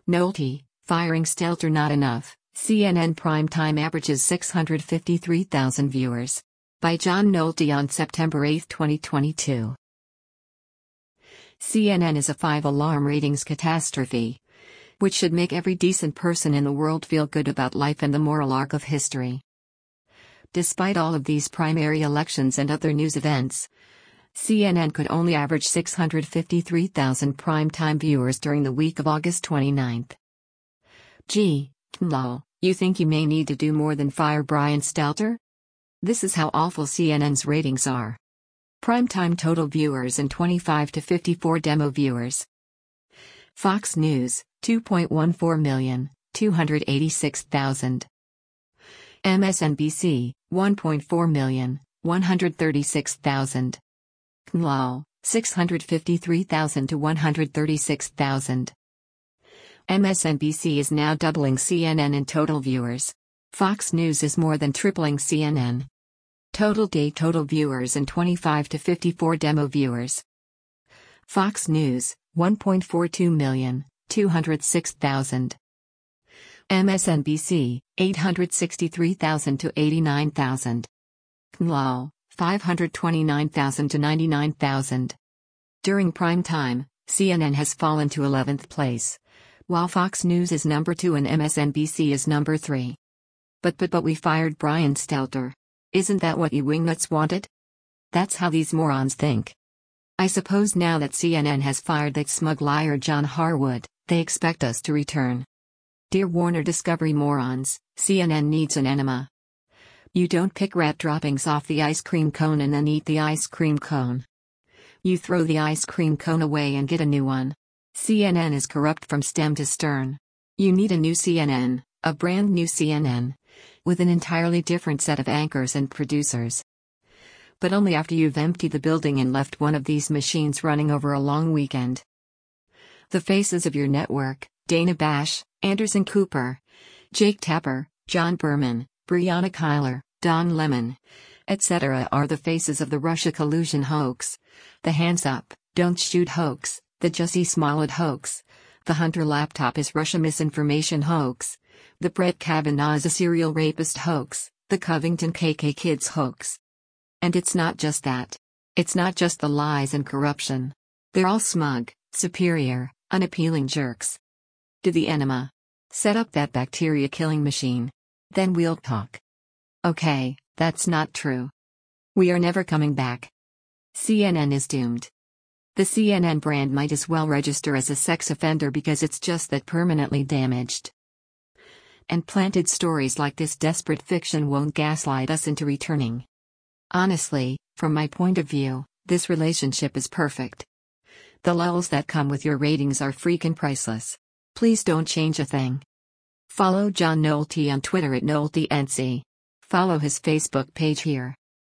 Nolte, firing Stelter not enough. CNN primetime averages 653,000 viewers. By John Nolte on September 8, 2022. CNN is a 5-alarm ratings catastrophe, which should make every decent person in the world feel good about life and the moral arc of history. Despite all of these primary elections and other news events, CNN could only average 653,000 primetime viewers during the week of August 29. Gee, lol, you think you may need to do more than fire Brian Stelter? This is how awful CNN's ratings are. Primetime total viewers and 25 to 54 demo viewers. Fox News, 2.14 million, 286,000. MSNBC, 1.4 million, 136,000. KNLAL, 653,000 to 136,000. MSNBC is now doubling CNN in total viewers. Fox News is more than tripling CNN. Total day total viewers and 25 to 54 demo viewers. Fox News, 1.42 million, 206,000. MSNBC, 863,000 to 89,000. KNLAL, 529,000 to 99,000. During prime time, CNN has fallen to 11th place, while Fox News is number 2 and MSNBC is number 3. But we fired Brian Stelter. Isn't that what you wingnuts wanted? That's how these morons think. I suppose now that CNN has fired that smug liar John Harwood, they expect us to return. Dear Warner Discovery morons, CNN needs an enema. You don't pick rat droppings off the ice cream cone and then eat the ice cream cone. You throw the ice cream cone away and get a new one. CNN is corrupt from stem to stern. You need a new CNN, a brand new CNN, with an entirely different set of anchors and producers. But only after you've emptied the building and left one of these machines running over a long weekend. The faces of your network, Dana Bash, Anderson Cooper, Jake Tapper, John Berman, Brianna Keilar, Don Lemon, etc. are the faces of the Russia collusion hoax, the Hands Up, Don't Shoot hoax, the Jussie Smollett hoax, the Hunter laptop is Russia misinformation hoax, the Brett Kavanaugh is a serial rapist hoax, the Covington KK Kids hoax. And it's not just that. It's not just the lies and corruption. They're all smug, superior, unappealing jerks. Do the enema. Set up that bacteria-killing machine. Then we'll talk. Okay, that's not true. We are never coming back. CNN is doomed. The CNN brand might as well register as a sex offender because it's just that permanently damaged. And planted stories like this desperate fiction won't gaslight us into returning. Honestly, from my point of view, this relationship is perfect. The lulls that come with your ratings are freaking priceless. Please don't change a thing. Follow John Nolte on Twitter at NolteNC. Follow his Facebook page here.